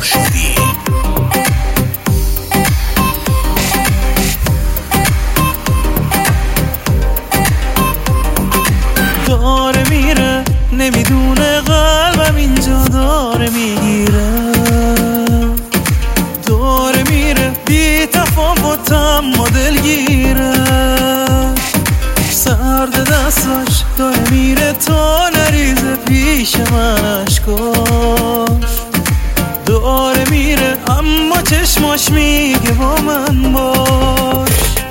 خورشیدی. داره میره نمیدونه قلبم اینجا داره میگیره، داره میره بی تفاوتم ما دلگیره، سرد دستاش داره میره تا نریزه پیش من اشکاش، داره میره اما چشماش میگه با من باش.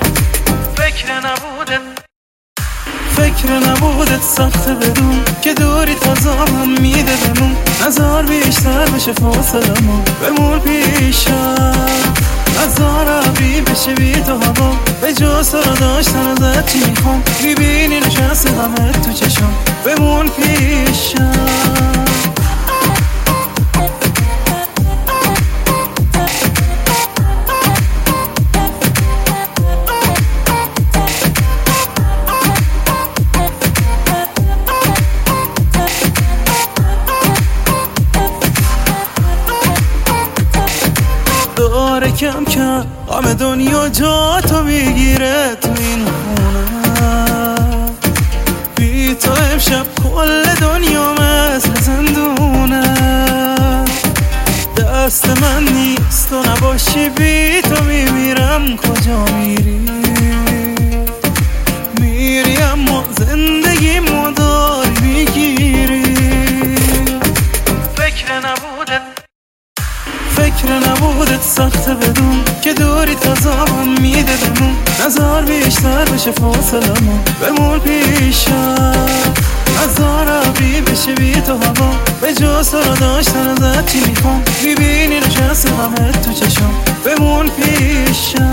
فکر نبودت سخته بدون که دوری تازامم میده بمون، نزار بیشتر بشه فاصلمون بمون پیشم، نزار عبری بشه بی تو هوا به جز تو رو داشتن ازت چی میخوام، میبینی نشسته غمت تو چشم بمون پیشم. داره کم کم غم دنیا جا تو میگیره تو این خونه، بی تو امشب کل دنیا مثل زندونه، دست من نیست تو نباشی بی تو میمیرم، کجا میری میری اما زندگی مداری میگیری. فکر نبودت سخته بدون که دوری تازامم میده بمون، نزار بیشتر بشه فاصلمون بمون پیشم، نزار عبری بشه بی تو هوا به جز تو رو داشتن ازت چی میخوام، میبینی نشسته غمت تو چشم بمون پیشم.